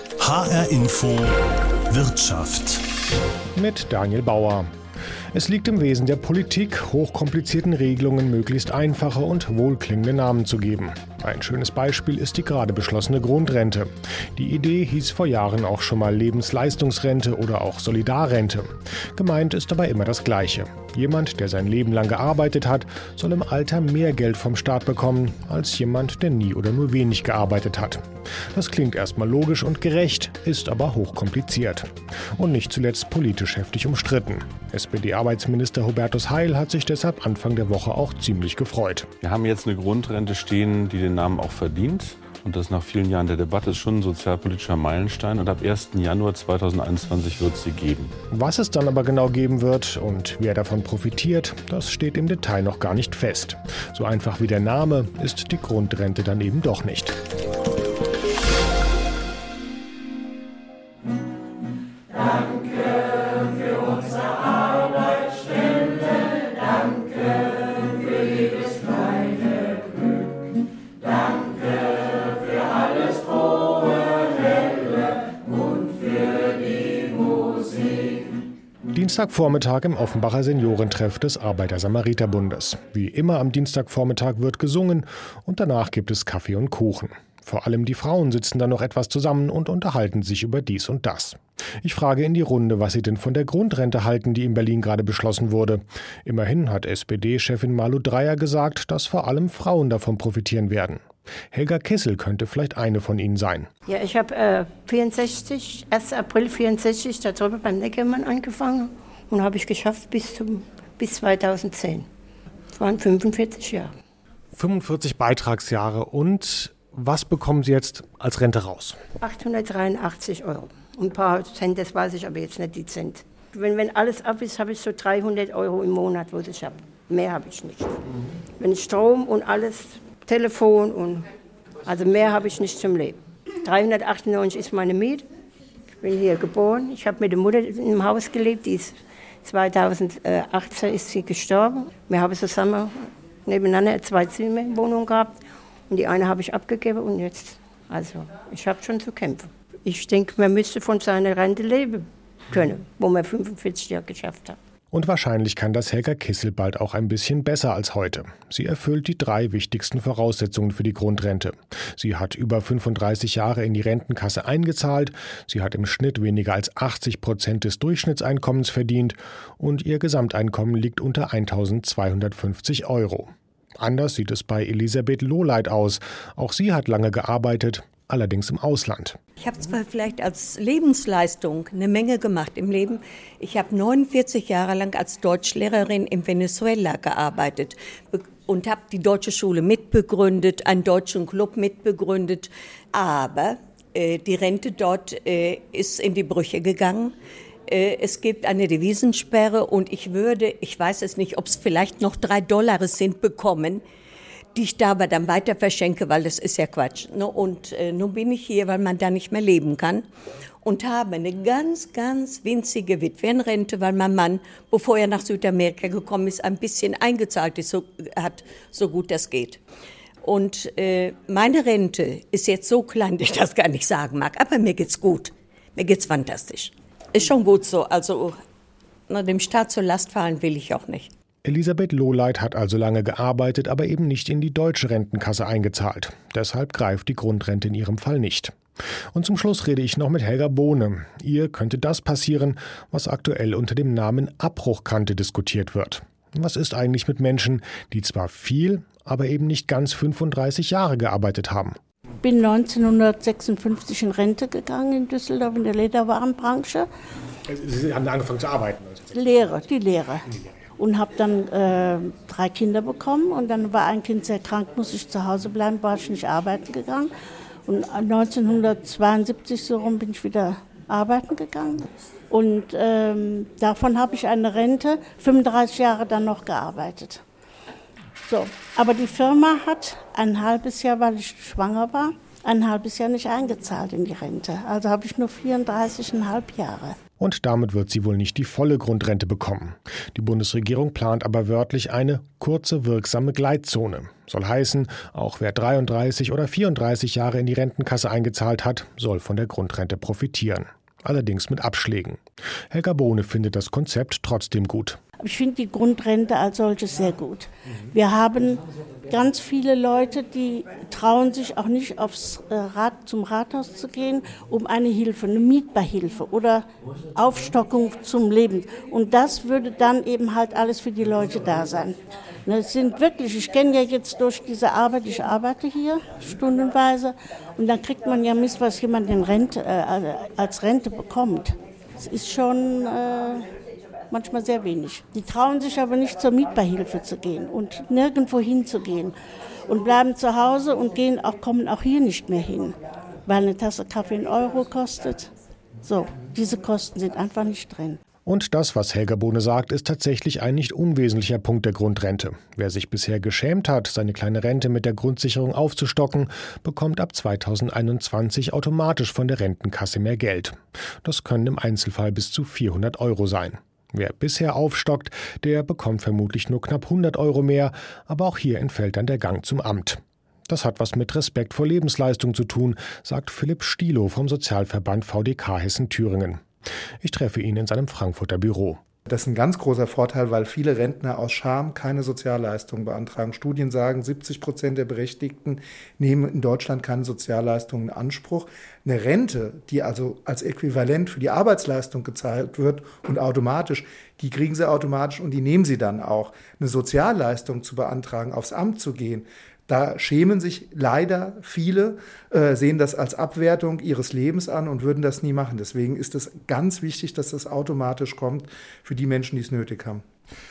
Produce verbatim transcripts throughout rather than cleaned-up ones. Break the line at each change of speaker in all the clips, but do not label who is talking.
H R Info Wirtschaft
mit Daniel Bauer. Es liegt im Wesen der Politik, hochkomplizierten Regelungen möglichst einfache und wohlklingende Namen zu geben. Ein schönes Beispiel ist die gerade beschlossene Grundrente. Die Idee hieß vor Jahren auch schon mal Lebensleistungsrente oder auch Solidarrente. Gemeint ist aber immer das Gleiche. Jemand, der sein Leben lang gearbeitet hat, soll im Alter mehr Geld vom Staat bekommen, als jemand, der nie oder nur wenig gearbeitet hat. Das klingt erstmal logisch und gerecht, ist aber hochkompliziert. Und nicht zuletzt politisch heftig umstritten. S P D-Arbeitsminister Hubertus Heil hat sich deshalb Anfang der Woche auch ziemlich gefreut.
Wir haben jetzt eine Grundrente stehen, die den Namen auch verdient. Und das nach vielen Jahren der Debatte ist schon ein sozialpolitischer Meilenstein. Und ab ersten Januar zweitausendeinundzwanzig wird es sie geben.
Was es dann aber genau geben wird und wer davon profitiert, das steht im Detail noch gar nicht fest. So einfach wie der Name ist die Grundrente dann eben doch nicht. Dienstagvormittag im Offenbacher Seniorentreff des Arbeiter-Samariter-Bundes. Wie immer am Dienstagvormittag wird gesungen und danach gibt es Kaffee und Kuchen. Vor allem die Frauen sitzen dann noch etwas zusammen und unterhalten sich über dies und das. Ich frage in die Runde, was sie denn von der Grundrente halten, die in Berlin gerade beschlossen wurde. Immerhin hat S P D-Chefin Malu Dreyer gesagt, dass vor allem Frauen davon profitieren werden. Helga Kissel könnte vielleicht eine von ihnen sein.
Ja, ich habe äh, vierundsechzig, ersten April vierundsechzig da drüben beim Neckermann angefangen und habe ich geschafft bis, zum, bis zweitausendzehn. Das waren fünfundvierzig Jahre.
fünfundvierzig Beitragsjahre. Und was bekommen Sie jetzt als Rente raus?
achthundertdreiundachtzig Euro. Ein paar Cent, das weiß ich aber jetzt nicht, die Cent. Wenn, wenn alles ab ist, habe ich so dreihundert Euro im Monat, was ich habe. Mehr habe ich nicht. Wenn ich Strom und alles, Telefon und, also mehr habe ich nicht zum Leben. dreihundertachtundneunzig ist meine Miete. Ich bin hier geboren. Ich habe mit der Mutter im Haus gelebt, die ist zweitausendachtzehn ist sie gestorben. Wir haben zusammen nebeneinander zwei Zimmerwohnungen gehabt und die eine habe ich abgegeben und jetzt, also ich habe schon zu kämpfen. Ich denke, man müsste von seiner Rente leben können, wo man fünfundvierzig Jahre geschafft hat.
Und wahrscheinlich kann das Helga Kissel bald auch ein bisschen besser als heute. Sie erfüllt die drei wichtigsten Voraussetzungen für die Grundrente. Sie hat über fünfunddreißig Jahre in die Rentenkasse eingezahlt, sie hat im Schnitt weniger als achtzig Prozent des Durchschnittseinkommens verdient und ihr Gesamteinkommen liegt unter eintausendzweihundertfünfzig Euro. Anders sieht es bei Elisabeth Lohleit aus. Auch sie hat lange gearbeitet, allerdings im Ausland.
Ich habe zwar vielleicht als Lebensleistung eine Menge gemacht im Leben. Ich habe neunundvierzig Jahre lang als Deutschlehrerin in Venezuela gearbeitet und habe die deutsche Schule mitbegründet, einen deutschen Club mitbegründet. Aber äh, die Rente dort äh, ist in die Brüche gegangen. Äh, es gibt eine Devisensperre und ich würde, ich weiß es nicht, ob es vielleicht noch drei Dollar sind, bekommen, die ich da aber dann weiter verschenke, weil das ist ja Quatsch. Und äh, nun bin ich hier, weil man da nicht mehr leben kann und habe eine ganz, ganz winzige Witwenrente, weil mein Mann, bevor er nach Südamerika gekommen ist, ein bisschen eingezahlt ist, so, hat, so gut das geht. Und äh, meine Rente ist jetzt so klein, dass ich das gar nicht sagen mag, aber mir geht's gut, mir geht's fantastisch. Ist schon gut so, also na, dem Staat zur Last fallen will ich auch nicht.
Elisabeth Lohleit hat also lange gearbeitet, aber eben nicht in die deutsche Rentenkasse eingezahlt. Deshalb greift die Grundrente in ihrem Fall nicht. Und zum Schluss rede ich noch mit Helga Bohne. Ihr könnte das passieren, was aktuell unter dem Namen Abbruchkante diskutiert wird. Was ist eigentlich mit Menschen, die zwar viel, aber eben nicht ganz fünfunddreißig Jahre gearbeitet haben?
Ich bin neunzehnhundertsechsundfünfzig in Rente gegangen in Düsseldorf in der Lederwarenbranche.
Sie haben angefangen zu arbeiten?
Lehre, die Lehre. Und habe dann äh, drei Kinder bekommen und dann war ein Kind sehr krank, musste ich zu Hause bleiben, war ich nicht arbeiten gegangen. Und neunzehnhundertzweiundsiebzig so rum bin ich wieder arbeiten gegangen. Und ähm, davon habe ich eine Rente, fünfunddreißig Jahre dann noch gearbeitet. So, aber die Firma hat ein halbes Jahr, weil ich schwanger war, ein halbes Jahr nicht eingezahlt in die Rente. Also habe ich nur vierunddreißig Komma fünf Jahre.
Und damit wird sie wohl nicht die volle Grundrente bekommen. Die Bundesregierung plant aber wörtlich eine kurze, wirksame Gleitzone. Soll heißen, auch wer dreiunddreißig oder vierunddreißig Jahre in die Rentenkasse eingezahlt hat, soll von der Grundrente profitieren. Allerdings mit Abschlägen. Helga Bohne findet das Konzept trotzdem gut.
Ich finde die Grundrente als solches sehr gut. Wir haben ganz viele Leute, die trauen sich auch nicht aufs Rad, zum Rathaus zu gehen, um eine Hilfe, eine Mietbeihilfe oder Aufstockung zum Leben. Und das würde dann eben halt alles für die Leute da sein. Es sind wirklich, ich kenne ja jetzt durch diese Arbeit, ich arbeite hier stundenweise und dann kriegt man ja mit, was jemand in Rente, äh, als Rente bekommt. Das ist schon äh, manchmal sehr wenig. Die trauen sich aber nicht zur Mietbeihilfe zu gehen und nirgendwo hinzugehen und bleiben zu Hause und gehen auch, kommen auch hier nicht mehr hin, weil eine Tasse Kaffee einen Euro kostet. So, diese Kosten sind einfach nicht drin.
Und das, was Helga Bohne sagt, ist tatsächlich ein nicht unwesentlicher Punkt der Grundrente. Wer sich bisher geschämt hat, seine kleine Rente mit der Grundsicherung aufzustocken, bekommt ab zweitausendeinundzwanzig automatisch von der Rentenkasse mehr Geld. Das können im Einzelfall bis zu vierhundert Euro sein. Wer bisher aufstockt, der bekommt vermutlich nur knapp hundert Euro mehr, aber auch hier entfällt dann der Gang zum Amt. Das hat was mit Respekt vor Lebensleistung zu tun, sagt Philipp Stielow vom Sozialverband V D K Hessen-Thüringen. Ich treffe ihn in seinem Frankfurter Büro.
Das ist ein ganz großer Vorteil, weil viele Rentner aus Scham keine Sozialleistungen beantragen. Studien sagen, siebzig Prozent der Berechtigten nehmen in Deutschland keine Sozialleistungen in Anspruch. Eine Rente, die also als Äquivalent für die Arbeitsleistung gezahlt wird und automatisch, die kriegen sie automatisch und die nehmen sie dann auch. Eine Sozialleistung zu beantragen, aufs Amt zu gehen, da schämen sich leider viele, äh, sehen das als Abwertung ihres Lebens an und würden das nie machen. Deswegen ist es ganz wichtig, dass das automatisch kommt für die Menschen, die es nötig haben.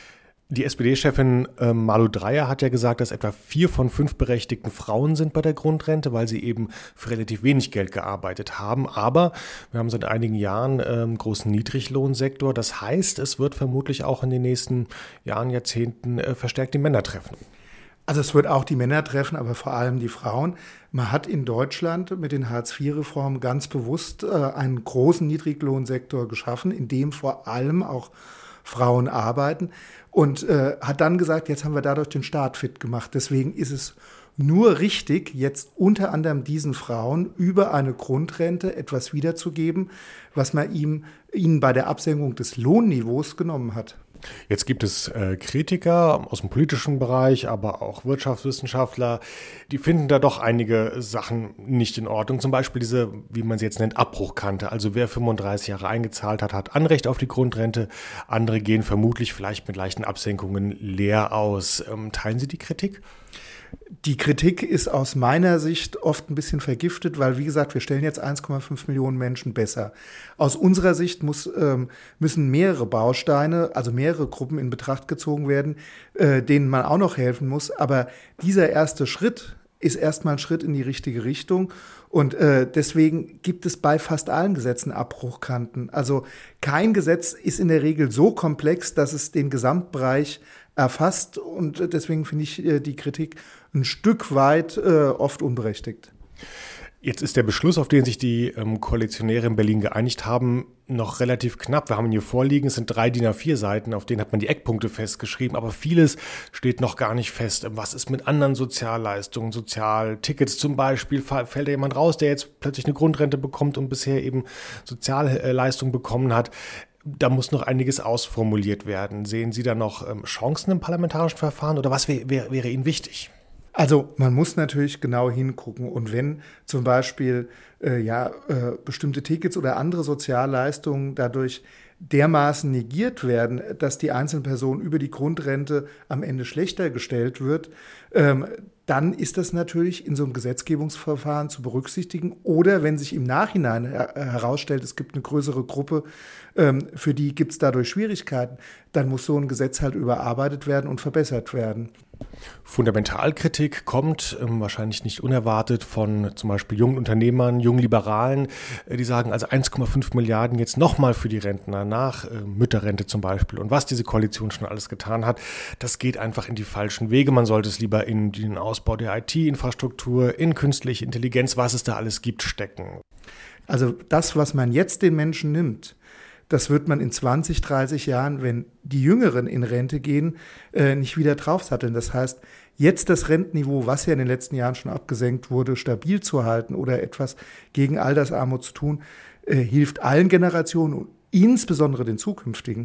Die S P D-Chefin äh, Malu Dreyer hat ja gesagt, dass etwa vier von fünf berechtigten Frauen sind bei der Grundrente, weil sie eben für relativ wenig Geld gearbeitet haben. Aber wir haben seit einigen Jahren äh, einen großen Niedriglohnsektor. Das heißt, es wird vermutlich auch in den nächsten Jahren, Jahrzehnten äh, verstärkt die Männer treffen.
Also es wird auch die Männer treffen, aber vor allem die Frauen. Man hat in Deutschland mit den Hartz vier Reformen ganz bewusst äh, einen großen Niedriglohnsektor geschaffen, in dem vor allem auch Frauen arbeiten und äh, hat dann gesagt, jetzt haben wir dadurch den Staat fit gemacht. Deswegen ist es nur richtig, jetzt unter anderem diesen Frauen über eine Grundrente etwas wiederzugeben, was man ihm, ihnen bei der Absenkung des Lohnniveaus genommen hat.
Jetzt gibt es äh, Kritiker aus dem politischen Bereich, aber auch Wirtschaftswissenschaftler, die finden da doch einige Sachen nicht in Ordnung. Zum Beispiel diese, wie man sie jetzt nennt, Abbruchkante. Also wer fünfunddreißig Jahre eingezahlt hat, hat Anrecht auf die Grundrente. Andere gehen vermutlich vielleicht mit leichten Absenkungen leer aus. Ähm, teilen Sie die Kritik?
Die Kritik ist aus meiner Sicht oft ein bisschen vergiftet, weil, wie gesagt, wir stellen jetzt eins Komma fünf Millionen Menschen besser. Aus unserer Sicht muss, ähm, müssen mehrere Bausteine, also mehrere Gruppen in Betracht gezogen werden, äh, denen man auch noch helfen muss. Aber dieser erste Schritt ist erstmal ein Schritt in die richtige Richtung. Und äh, deswegen gibt es bei fast allen Gesetzen Abbruchkanten. Also kein Gesetz ist in der Regel so komplex, dass es den Gesamtbereich erfasst. Und deswegen finde ich äh, die Kritik ein Stück weit äh, oft unberechtigt.
Jetzt ist der Beschluss, auf den sich die ähm, Koalitionäre in Berlin geeinigt haben, noch relativ knapp. Wir haben ihn hier vorliegen, es sind drei D I N A vier Seiten, auf denen hat man die Eckpunkte festgeschrieben, aber vieles steht noch gar nicht fest. Was ist mit anderen Sozialleistungen, Sozialtickets zum Beispiel? Fällt da jemand raus, der jetzt plötzlich eine Grundrente bekommt und bisher eben Sozialleistungen bekommen hat? Da muss noch einiges ausformuliert werden. Sehen Sie da noch ähm, Chancen im parlamentarischen Verfahren oder was wär, wär, wäre Ihnen wichtig?
Also man muss natürlich genau hingucken und wenn zum Beispiel äh, ja, äh, bestimmte Tickets oder andere Sozialleistungen dadurch dermaßen negiert werden, dass die einzelne Person über die Grundrente am Ende schlechter gestellt wird, ähm, dann ist das natürlich in so einem Gesetzgebungsverfahren zu berücksichtigen. Oder wenn sich im Nachhinein her- herausstellt, es gibt eine größere Gruppe, ähm, für die gibt es dadurch Schwierigkeiten, dann muss so ein Gesetz halt überarbeitet werden und verbessert werden.
Fundamentalkritik kommt ähm, wahrscheinlich nicht unerwartet von zum Beispiel jungen Unternehmern, jungen Liberalen, äh, die sagen also eins Komma fünf Milliarden jetzt nochmal für die Rentner nach, äh, Mütterrente zum Beispiel. Und was diese Koalition schon alles getan hat, das geht einfach in die falschen Wege. Man sollte es lieber in den Ausbau der I T-Infrastruktur, in künstliche Intelligenz, was es da alles gibt, stecken.
Also das, was man jetzt den Menschen nimmt, das wird man in zwanzig, dreißig Jahren, wenn die Jüngeren in Rente gehen, nicht wieder draufsatteln. Das heißt, jetzt das Rentenniveau, was ja in den letzten Jahren schon abgesenkt wurde, stabil zu halten oder etwas gegen Altersarmut zu tun, hilft allen Generationen und insbesondere den zukünftigen.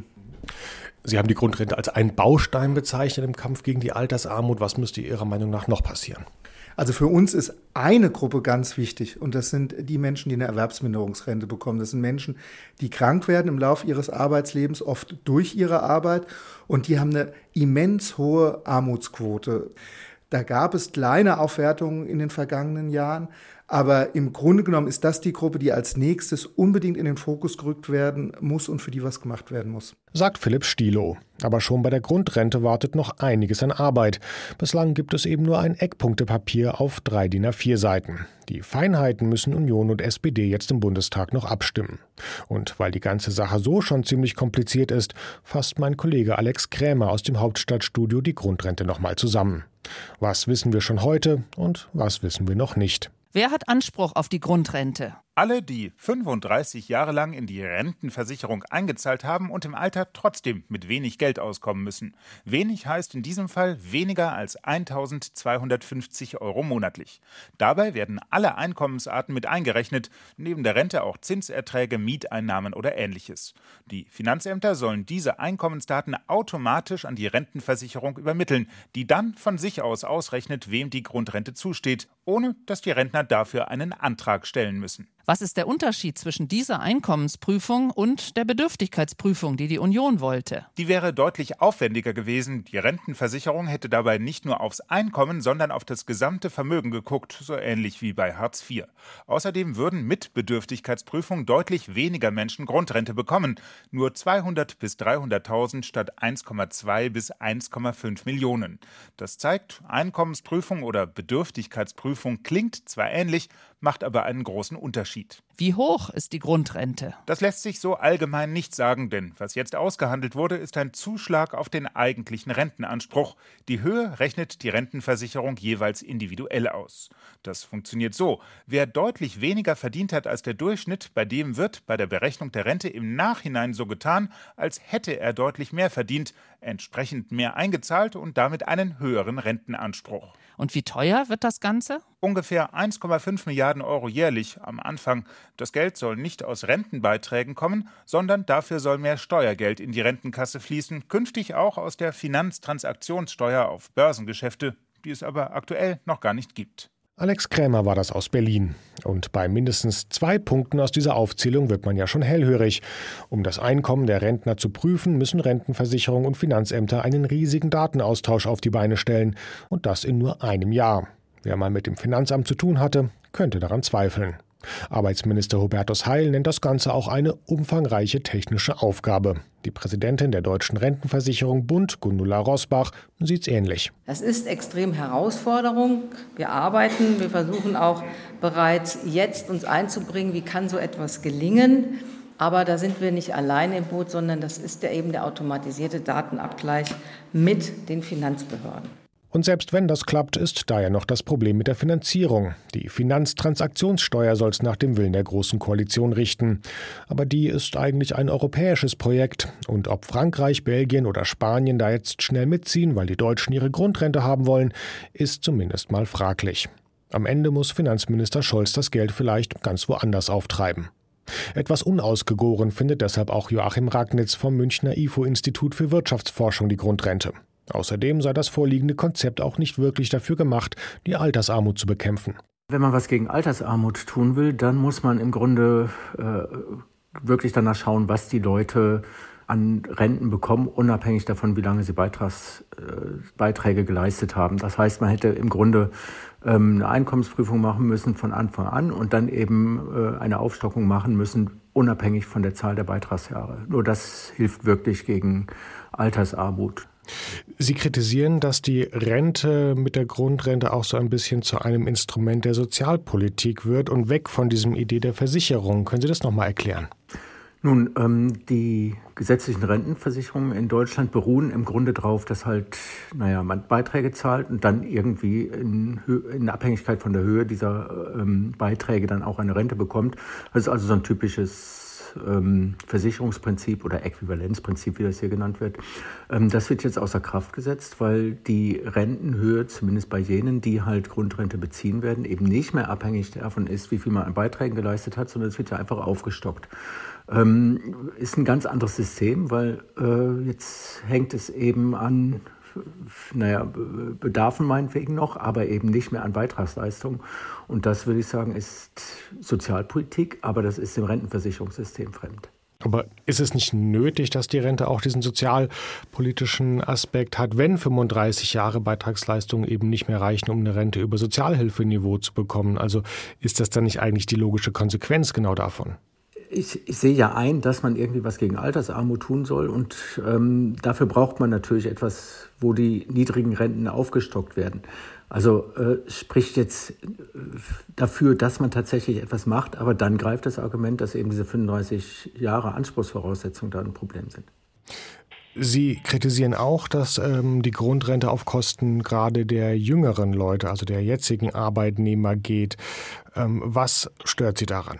Sie haben die Grundrente als einen Baustein bezeichnet im Kampf gegen die Altersarmut. Was müsste Ihrer Meinung nach noch passieren?
Also für uns ist eine Gruppe ganz wichtig und das sind die Menschen, die eine Erwerbsminderungsrente bekommen. Das sind Menschen, die krank werden im Laufe ihres Arbeitslebens, oft durch ihre Arbeit und die haben eine immens hohe Armutsquote. Da gab es kleine Aufwertungen in den vergangenen Jahren, aber im Grunde genommen ist das die Gruppe, die als nächstes unbedingt in den Fokus gerückt werden muss und für die was gemacht werden muss.
Sagt Philipp Stielow. Aber schon bei der Grundrente wartet noch einiges an Arbeit. Bislang gibt es eben nur ein Eckpunktepapier auf drei D I N A vier Seiten. Die Feinheiten müssen Union und S P D jetzt im Bundestag noch abstimmen. Und weil die ganze Sache so schon ziemlich kompliziert ist, fasst mein Kollege Alex Krämer aus dem Hauptstadtstudio die Grundrente nochmal zusammen. Was wissen wir schon heute und was wissen wir noch nicht?
Wer hat Anspruch auf die Grundrente?
Alle, die fünfunddreißig Jahre lang in die Rentenversicherung eingezahlt haben und im Alter trotzdem mit wenig Geld auskommen müssen. Wenig heißt in diesem Fall weniger als eintausendzweihundertfünfzig Euro monatlich. Dabei werden alle Einkommensarten mit eingerechnet, neben der Rente auch Zinserträge, Mieteinnahmen oder Ähnliches. Die Finanzämter sollen diese Einkommensdaten automatisch an die Rentenversicherung übermitteln, die dann von sich aus ausrechnet, wem die Grundrente zusteht, ohne dass die Rentner dafür einen Antrag stellen müssen.
Was ist der Unterschied zwischen dieser Einkommensprüfung und der Bedürftigkeitsprüfung, die die Union wollte?
Die wäre deutlich aufwendiger gewesen. Die Rentenversicherung hätte dabei nicht nur aufs Einkommen, sondern auf das gesamte Vermögen geguckt, so ähnlich wie bei Hartz vier. Außerdem würden mit Bedürftigkeitsprüfung deutlich weniger Menschen Grundrente bekommen. Nur zweihundert bis dreihunderttausend statt eins Komma zwei bis eins Komma fünf Millionen. Das zeigt, Einkommensprüfung oder Bedürftigkeitsprüfung klingt zwar ähnlich, macht aber einen großen Unterschied.
Wie hoch ist die Grundrente?
Das lässt sich so allgemein nicht sagen, denn was jetzt ausgehandelt wurde, ist ein Zuschlag auf den eigentlichen Rentenanspruch. Die Höhe rechnet die Rentenversicherung jeweils individuell aus. Das funktioniert so: Wer deutlich weniger verdient hat als der Durchschnitt, bei dem wird bei der Berechnung der Rente im Nachhinein so getan, als hätte er deutlich mehr verdient, entsprechend mehr eingezahlt und damit einen höheren Rentenanspruch.
Und wie teuer wird das Ganze?
Ungefähr eins Komma fünf Milliarden Euro jährlich am Anfang. Das Geld soll nicht aus Rentenbeiträgen kommen, sondern dafür soll mehr Steuergeld in die Rentenkasse fließen, künftig auch aus der Finanztransaktionssteuer auf Börsengeschäfte, die es aber aktuell noch gar nicht gibt.
Alex Krämer war das aus Berlin. Und bei mindestens zwei Punkten aus dieser Aufzählung wird man ja schon hellhörig. Um das Einkommen der Rentner zu prüfen, müssen Rentenversicherung und Finanzämter einen riesigen Datenaustausch auf die Beine stellen. Und das in nur einem Jahr. Wer mal mit dem Finanzamt zu tun hatte, könnte daran zweifeln. Arbeitsminister Hubertus Heil nennt das Ganze auch eine umfangreiche technische Aufgabe. Die Präsidentin der Deutschen Rentenversicherung Bund, Gundula Rosbach, sieht's ähnlich.
Es ist extrem Herausforderung. Wir arbeiten, wir versuchen auch bereits jetzt uns einzubringen, wie kann so etwas gelingen. Aber da sind wir nicht alleine im Boot, sondern das ist ja eben der automatisierte Datenabgleich mit den Finanzbehörden.
Und selbst wenn das klappt, ist da ja noch das Problem mit der Finanzierung. Die Finanztransaktionssteuer soll es nach dem Willen der Großen Koalition richten. Aber die ist eigentlich ein europäisches Projekt. Und ob Frankreich, Belgien oder Spanien da jetzt schnell mitziehen, weil die Deutschen ihre Grundrente haben wollen, ist zumindest mal fraglich. Am Ende muss Finanzminister Scholz das Geld vielleicht ganz woanders auftreiben. Etwas unausgegoren findet deshalb auch Joachim Ragnitz vom Münchner I F O-Institut für Wirtschaftsforschung die Grundrente. Außerdem sei das vorliegende Konzept auch nicht wirklich dafür gemacht, die Altersarmut zu bekämpfen.
Wenn man was gegen Altersarmut tun will, dann muss man im Grunde äh, wirklich danach schauen, was die Leute an Renten bekommen, unabhängig davon, wie lange sie Beitrags, äh, Beiträge geleistet haben. Das heißt, man hätte im Grunde ähm, eine Einkommensprüfung machen müssen von Anfang an und dann eben äh, eine Aufstockung machen müssen, unabhängig von der Zahl der Beitragsjahre. Nur das hilft wirklich gegen Altersarmut.
Sie kritisieren, dass die Rente mit der Grundrente auch so ein bisschen zu einem Instrument der Sozialpolitik wird und weg von diesem Idee der Versicherung. Können Sie das nochmal erklären?
Nun, ähm, die gesetzlichen Rentenversicherungen in Deutschland beruhen im Grunde darauf, dass halt, naja, man Beiträge zahlt und dann irgendwie in, in Abhängigkeit von der Höhe dieser ähm, Beiträge dann auch eine Rente bekommt. Das ist also so ein typisches Versicherungsprinzip oder Äquivalenzprinzip, wie das hier genannt wird, das wird jetzt außer Kraft gesetzt, weil die Rentenhöhe, zumindest bei jenen, die halt Grundrente beziehen werden, eben nicht mehr abhängig davon ist, wie viel man an Beiträgen geleistet hat, sondern es wird ja einfach aufgestockt. Ähm, ist ein ganz anderes System, weil äh, jetzt hängt es eben an, naja, Bedarfen meinetwegen noch, aber eben nicht mehr an Beitragsleistungen. Und das, würde ich sagen, ist Sozialpolitik, aber das ist dem Rentenversicherungssystem fremd.
Aber ist es nicht nötig, dass die Rente auch diesen sozialpolitischen Aspekt hat, wenn fünfunddreißig Jahre Beitragsleistungen eben nicht mehr reichen, um eine Rente über Sozialhilfeniveau zu bekommen? Also ist das dann nicht eigentlich die logische Konsequenz genau davon?
Ich, ich sehe ja ein, dass man irgendwie was gegen Altersarmut tun soll und ähm, dafür braucht man natürlich etwas, wo die niedrigen Renten aufgestockt werden. Also äh, spricht jetzt dafür, dass man tatsächlich etwas macht, aber dann greift das Argument, dass eben diese fünfunddreißig Jahre Anspruchsvoraussetzungen da ein Problem sind.
Sie kritisieren auch, dass ähm, die Grundrente auf Kosten gerade der jüngeren Leute, also der jetzigen Arbeitnehmer geht. Ähm, was stört Sie daran?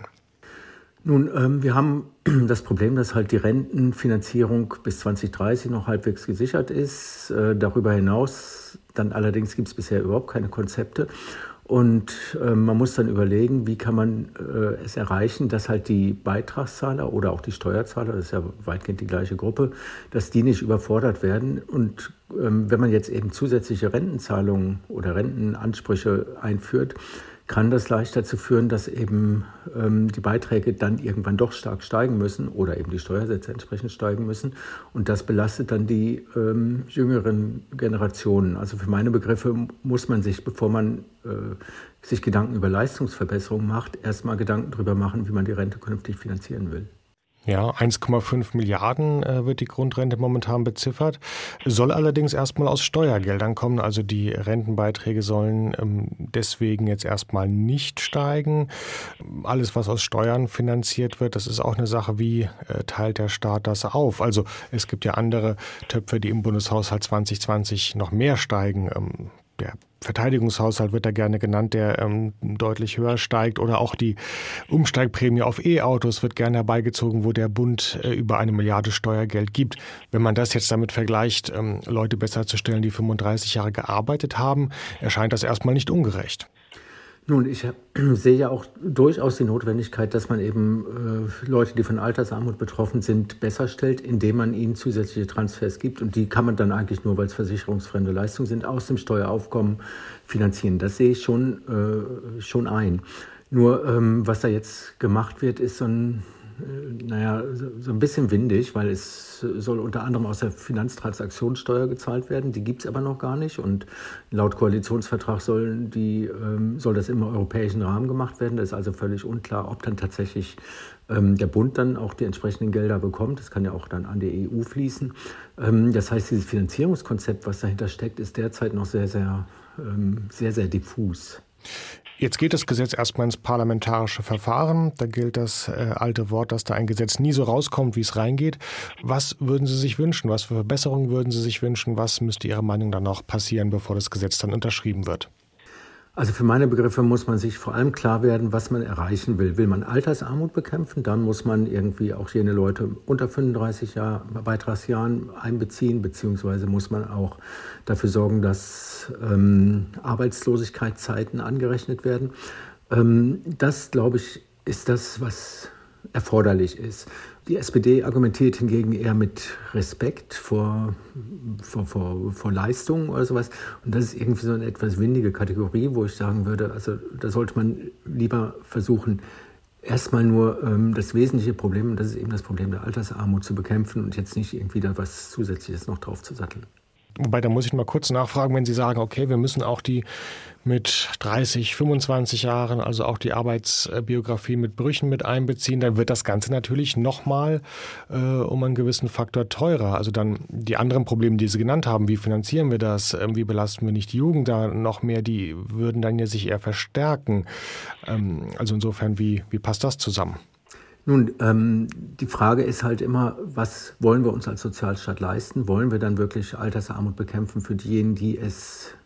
Nun, ähm, wir haben das Problem, dass halt die Rentenfinanzierung bis zwanzig dreißig noch halbwegs gesichert ist. Äh, darüber hinaus dann allerdings gibt es bisher überhaupt keine Konzepte. Und äh, man muss dann überlegen, wie kann man äh, es erreichen, dass halt die Beitragszahler oder auch die Steuerzahler, das ist ja weitgehend die gleiche Gruppe, dass die nicht überfordert werden. Und ähm, wenn man jetzt eben zusätzliche Rentenzahlungen oder Rentenansprüche einführt, kann das leicht dazu führen, dass eben ähm, die Beiträge dann irgendwann doch stark steigen müssen oder eben die Steuersätze entsprechend steigen müssen. Und das belastet dann die ähm, jüngeren Generationen. Also für meine Begriffe muss man sich, bevor man äh, sich Gedanken über Leistungsverbesserungen macht, erstmal Gedanken darüber machen, wie man die Rente künftig finanzieren will.
Ja, eins Komma fünf Milliarden äh, wird die Grundrente momentan beziffert, soll allerdings erstmal aus Steuergeldern kommen. Also die Rentenbeiträge sollen ähm, deswegen jetzt erstmal nicht steigen. Alles, was aus Steuern finanziert wird, das ist auch eine Sache, wie äh, teilt der Staat das auf? Also es gibt ja andere Töpfe, die im Bundeshaushalt zwanzig zwanzig noch mehr steigen. Ähm, der Verteidigungshaushalt wird da gerne genannt, der ähm, deutlich höher steigt. Oder auch die Umsteigprämie auf E-Autos wird gerne herbeigezogen, wo der Bund äh, über eine Milliarde Steuergeld gibt. Wenn man das jetzt damit vergleicht, ähm, Leute besser zu stellen, die fünfunddreißig Jahre gearbeitet haben, erscheint das erstmal nicht ungerecht.
Nun, ich sehe ja auch durchaus die Notwendigkeit, dass man eben äh, Leute, die von Altersarmut betroffen sind, besser stellt, indem man ihnen zusätzliche Transfers gibt. Und die kann man dann eigentlich nur, weil es versicherungsfremde Leistungen sind, aus dem Steueraufkommen finanzieren. Das sehe ich schon, äh, schon ein. Nur ähm, was da jetzt gemacht wird, ist so ein, äh, naja, so, so ein bisschen windig, weil es soll unter anderem aus der Finanztransaktionssteuer gezahlt werden. Die gibt es aber noch gar nicht. Und laut Koalitionsvertrag sollen die, ähm, soll das im europäischen Rahmen gemacht werden. Das ist also völlig unklar, ob dann tatsächlich ähm, der Bund dann auch die entsprechenden Gelder bekommt. Das kann ja auch dann an die E U fließen. Ähm, das heißt, dieses Finanzierungskonzept, was dahinter steckt, ist derzeit noch sehr, sehr, ähm, sehr, sehr diffus.
Jetzt geht das Gesetz erstmal ins parlamentarische Verfahren. Da gilt das äh, alte Wort, dass da ein Gesetz nie so rauskommt, wie es reingeht. Was würden Sie sich wünschen? Was für Verbesserungen würden Sie sich wünschen? Was müsste Ihrer Meinung nach noch passieren, bevor das Gesetz dann unterschrieben wird?
Also für meine Begriffe muss man sich vor allem klar werden, was man erreichen will. Will man Altersarmut bekämpfen, dann muss man irgendwie auch jene Leute unter fünfunddreißig Jahr, Beitragsjahren einbeziehen, beziehungsweise muss man auch dafür sorgen, dass ähm, Arbeitslosigkeitszeiten angerechnet werden. Ähm, das, glaube ich, ist das, was erforderlich ist. Die S P D argumentiert hingegen eher mit Respekt vor, vor, vor, vor Leistung oder sowas. Und das ist irgendwie so eine etwas windige Kategorie, wo ich sagen würde, also da sollte man lieber versuchen, erstmal nur ähm, das wesentliche Problem, und das ist eben das Problem der Altersarmut, zu bekämpfen und jetzt nicht irgendwie da was Zusätzliches noch drauf zu satteln.
Wobei, da muss ich mal kurz nachfragen, wenn Sie sagen, okay, wir müssen auch die mit dreißig, fünfundzwanzig Jahren, also auch die Arbeitsbiografie mit Brüchen mit einbeziehen, dann wird das Ganze natürlich nochmal äh, um einen gewissen Faktor teurer. Also dann die anderen Probleme, die Sie genannt haben, wie finanzieren wir das, äh, wie belasten wir nicht die Jugend da noch mehr, die würden dann ja sich eher verstärken. Ähm, also insofern, wie, wie passt das zusammen?
Nun, ähm, die Frage ist halt immer, was wollen wir uns als Sozialstaat leisten? Wollen wir dann wirklich Altersarmut bekämpfen für diejenigen, die es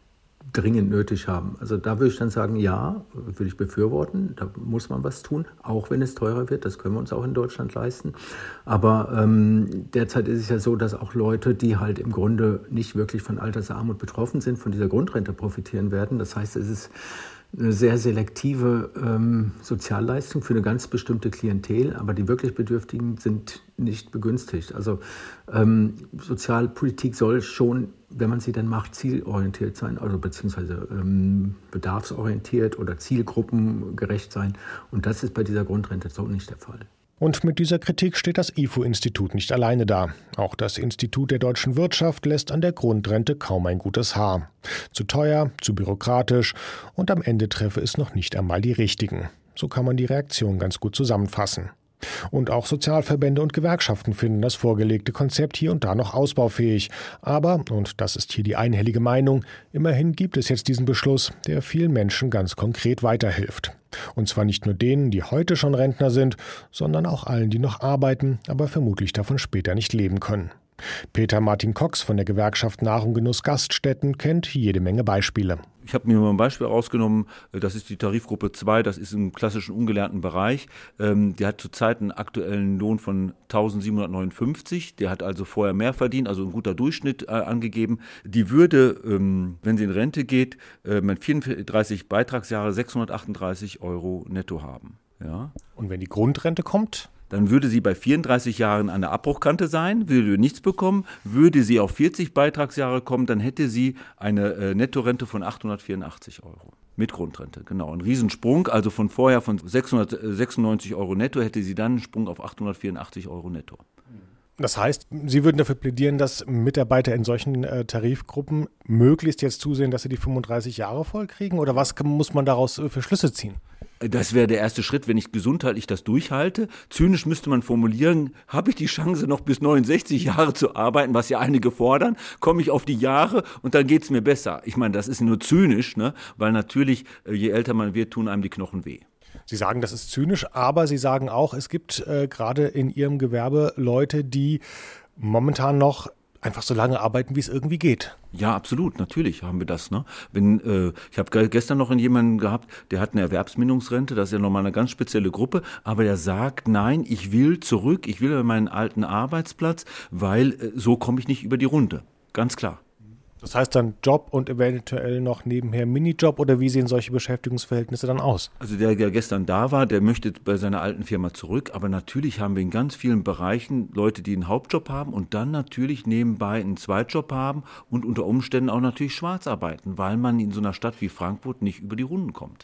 dringend nötig haben. Also da würde ich dann sagen, ja, würde ich befürworten, da muss man was tun, auch wenn es teurer wird, das können wir uns auch in Deutschland leisten. Aber ähm, derzeit ist es ja so, dass auch Leute, die halt im Grunde nicht wirklich von Altersarmut betroffen sind, von dieser Grundrente profitieren werden. Das heißt, es ist eine sehr selektive ähm, Sozialleistung für eine ganz bestimmte Klientel, aber die wirklich Bedürftigen sind nicht begünstigt. Also ähm, Sozialpolitik soll schon, wenn man sie dann macht, zielorientiert sein, also beziehungsweise ähm, bedarfsorientiert oder zielgruppengerecht sein. Und das ist bei dieser Grundrente so nicht der Fall.
Und mit dieser Kritik steht das I F O-Institut nicht alleine da. Auch das Institut der deutschen Wirtschaft lässt an der Grundrente kaum ein gutes Haar. Zu teuer, zu bürokratisch und am Ende treffe es noch nicht einmal die Richtigen. So kann man die Reaktion ganz gut zusammenfassen. Und auch Sozialverbände und Gewerkschaften finden das vorgelegte Konzept hier und da noch ausbaufähig. Aber, und das ist hier die einhellige Meinung, immerhin gibt es jetzt diesen Beschluss, der vielen Menschen ganz konkret weiterhilft. Und zwar nicht nur denen, die heute schon Rentner sind, sondern auch allen, die noch arbeiten, aber vermutlich davon später nicht leben können. Peter Martin Cox von der Gewerkschaft Nahrung Genuss Gaststätten kennt jede Menge Beispiele.
Ich habe mir mal ein Beispiel rausgenommen, das ist die Tarifgruppe zwei, das ist im klassischen ungelernten Bereich. Ähm, die hat zurzeit einen aktuellen Lohn von eintausendsiebenhundertneunundfünfzig, der hat also vorher mehr verdient, also ein guter Durchschnitt äh, angegeben. Die würde, ähm, wenn sie in Rente geht, äh, mit vierunddreißig Beitragsjahre sechshundertachtunddreißig Euro netto haben. Ja.
Und wenn die Grundrente kommt?
Dann würde sie bei vierunddreißig Jahren an der Abbruchkante sein, würde nichts bekommen. Würde sie auf vierzig Beitragsjahre kommen, dann hätte sie eine äh, Nettorente von achthundertvierundachtzig Euro. Mit Grundrente, genau. Ein Riesensprung, also von vorher von sechshundertsechsundneunzig Euro netto, hätte sie dann einen Sprung auf achthundertvierundachtzig Euro netto.
Das heißt, Sie würden dafür plädieren, dass Mitarbeiter in solchen äh, Tarifgruppen möglichst jetzt zusehen, dass sie die fünfunddreißig Jahre voll kriegen? Oder was muss man daraus äh, für Schlüsse ziehen?
Das wäre der erste Schritt, wenn ich gesundheitlich das durchhalte. Zynisch müsste man formulieren, habe ich die Chance, noch bis neunundsechzig Jahre zu arbeiten, was ja einige fordern, komme ich auf die Jahre und dann geht es mir besser. Ich meine, das ist nur zynisch, ne? Weil natürlich, je älter man wird, tun einem die Knochen weh.
Sie sagen, das ist zynisch, aber Sie sagen auch, es gibt äh, gerade in Ihrem Gewerbe Leute, die momentan noch einfach so lange arbeiten, wie es irgendwie geht.
Ja, absolut, natürlich haben wir das. Ne? Wenn, äh, ich habe gestern noch jemanden gehabt, der hat eine Erwerbsminderungsrente, das ist ja nochmal eine ganz spezielle Gruppe, aber der sagt, nein, ich will zurück, ich will meinen alten Arbeitsplatz, weil äh, so komme ich nicht über die Runde. Ganz klar.
Das heißt dann Job und eventuell noch nebenher Minijob oder wie sehen solche Beschäftigungsverhältnisse dann aus?
Also der, der gestern da war, der möchte bei seiner alten Firma zurück, aber natürlich haben wir in ganz vielen Bereichen Leute, die einen Hauptjob haben und dann natürlich nebenbei einen Zweitjob haben und unter Umständen auch natürlich schwarz arbeiten, weil man in so einer Stadt wie Frankfurt nicht über die Runden kommt.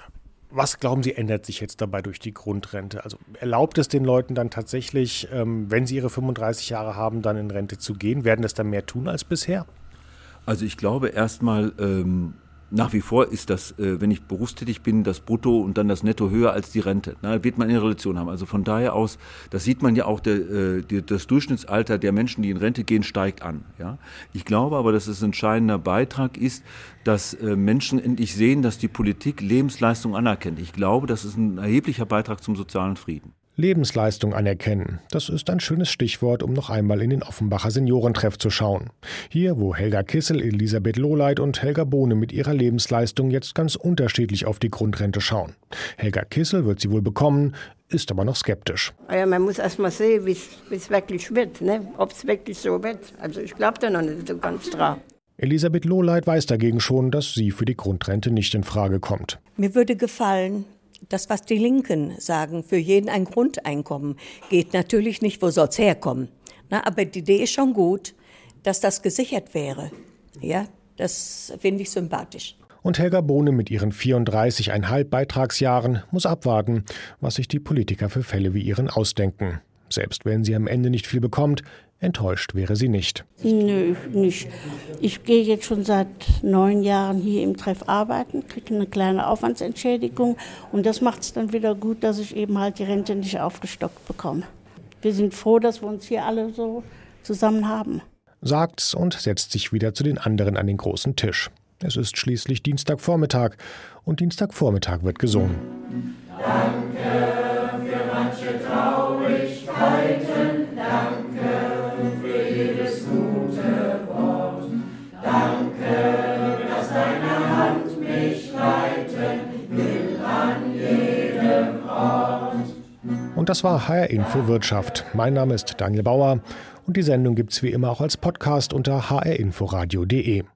Was glauben Sie, ändert sich jetzt dabei durch die Grundrente? Also erlaubt es den Leuten dann tatsächlich, ähm, wenn sie ihre fünfunddreißig Jahre haben, dann in Rente zu gehen? Werden das dann mehr tun als bisher?
Also ich glaube erstmal, ähm, nach wie vor ist das, äh, wenn ich berufstätig bin, das Brutto und dann das Netto höher als die Rente. Na, wird man in Relation haben. Also von daher aus, das sieht man ja auch, der, äh, die, das Durchschnittsalter der Menschen, die in Rente gehen, steigt an. Ja? Ich glaube aber, dass es ein entscheidender Beitrag ist, dass äh, Menschen endlich sehen, dass die Politik Lebensleistung anerkennt. Ich glaube, das ist ein erheblicher Beitrag zum sozialen Frieden.
Lebensleistung anerkennen. Das ist ein schönes Stichwort, um noch einmal in den Offenbacher Seniorentreff zu schauen. Hier, wo Helga Kissel, Elisabeth Lohleit und Helga Bohne mit ihrer Lebensleistung jetzt ganz unterschiedlich auf die Grundrente schauen. Helga Kissel wird sie wohl bekommen, ist aber noch skeptisch.
Ja, man muss erst mal sehen, wie es wirklich wird, ne? Ob es wirklich so wird. Also ich glaube da noch nicht so ganz dran.
Elisabeth Lohleit weiß dagegen schon, dass sie für die Grundrente nicht in Frage kommt.
Mir würde gefallen, das, was die Linken sagen, für jeden ein Grundeinkommen, geht natürlich nicht, wo soll es herkommen. Na, aber die Idee ist schon gut, dass das gesichert wäre. Ja, das finde ich sympathisch.
Und Helga Bohne mit ihren vierunddreißig Komma fünf Beitragsjahren muss abwarten, was sich die Politiker für Fälle wie ihren ausdenken. Selbst wenn sie am Ende nicht viel bekommt, enttäuscht wäre sie nicht.
Nö, nicht. Ich gehe jetzt schon seit neun Jahren hier im Treff arbeiten, kriege eine kleine Aufwandsentschädigung und das macht es dann wieder gut, dass ich eben halt die Rente nicht aufgestockt bekomme. Wir sind froh, dass wir uns hier alle so zusammen haben.
Sagt's und setzt sich wieder zu den anderen an den großen Tisch. Es ist schließlich Dienstagvormittag und Dienstagvormittag wird gesungen.
Danke für manche Traurigkeiten, danke für jedes gute Wort, danke, dass deine
Und das war H R Info Wirtschaft. Mein Name ist Daniel Bauer und die Sendung gibt's wie immer auch als Podcast unter h r inforadio punkt d e.